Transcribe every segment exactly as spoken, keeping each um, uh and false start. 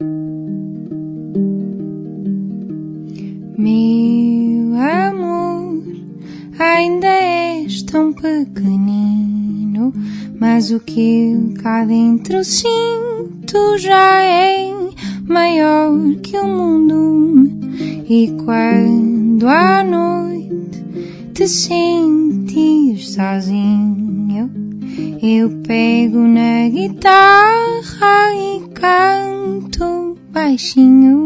Meu amor, ainda és tão pequenino, mas o que eu cá dentro sinto já é maior que o mundo. E quando à noite te sentires sozinho, eu pego na guitarra e canto baixinho.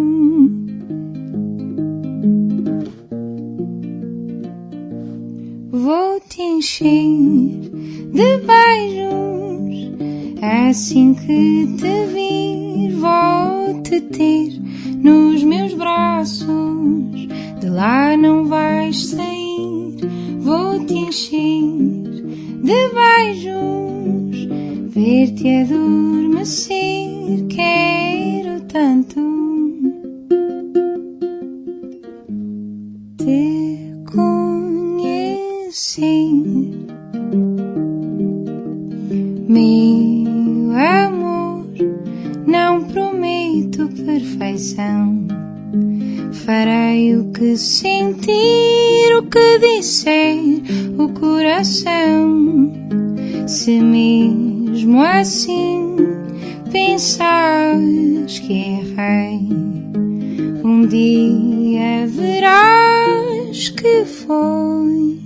Vou te encher de beijos, assim que te vir vou te ter nos meus braços, de lá não vais sair. Vou te encher de beijos, ver-te adormecer, quero tanto te conhecer. Meu amor, não prometo perfeição, farei o que sentir, o que disser o coração. Se mesmo assim pensares que errei, um dia verás que foi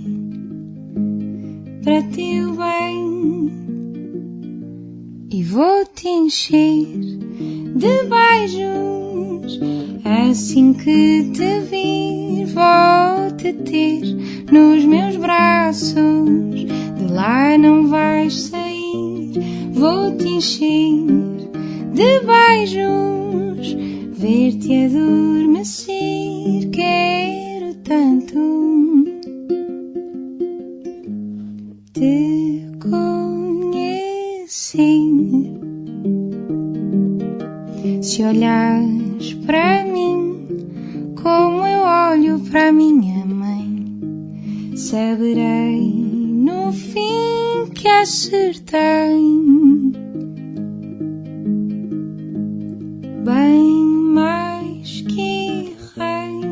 para teu bem. E vou te encher de beijos, assim que te vir vou te ter nos meus braços, de lá não vais sair. Vou te encher de beijos, ver-te adormecer, quero tanto te conhecer. Se olhares para mim como eu olho para minha mãe, saberei no fim que acertei bem mais que errei.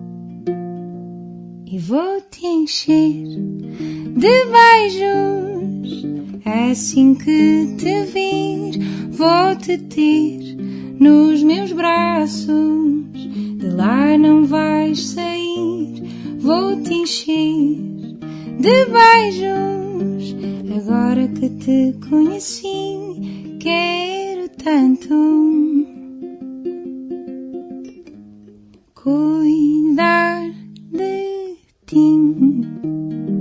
E vou te encher de beijos, assim que te vir vou te ter nos meus braços, de lá não vais sair. Vou te encher de beijos, agora que te conheci, quero tanto cuidar de ti.